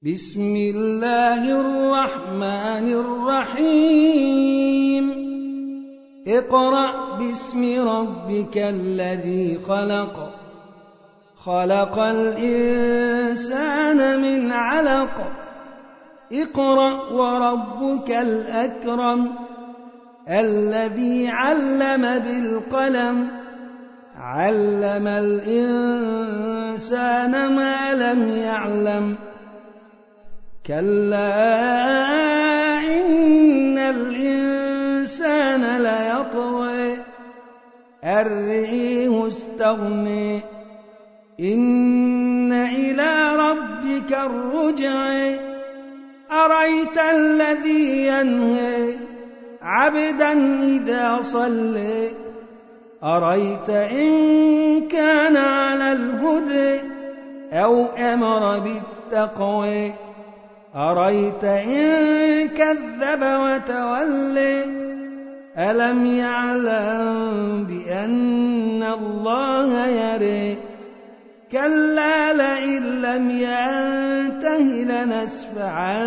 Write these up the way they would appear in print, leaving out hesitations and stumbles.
بسم الله الرحمن الرحيم اقرأ باسم ربك الذي خلق خلق الإنسان من علق اقرأ وربك الأكرم الذي علم بالقلم علم الإنسان ما لم يعلم كلا إن الإنسان ليطغى أن رآه استغنى إن إلى ربك الرجع أرأيت الذي ينهى عبدا إذا صلى أرأيت إن كان على الهدى أو أمر بالتقوى أرأيت إن كذب وتولى ألم يعلم بأن الله يرى كلا لئن لم ينته لنسفعا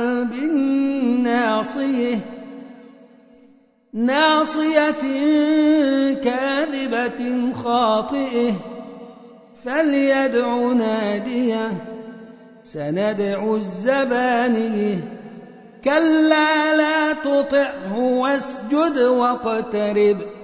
بالناصية ناصية كاذبة خاطئة فليدع ناديه سندع الزبانية كلا لا تطعه واسجد واقترب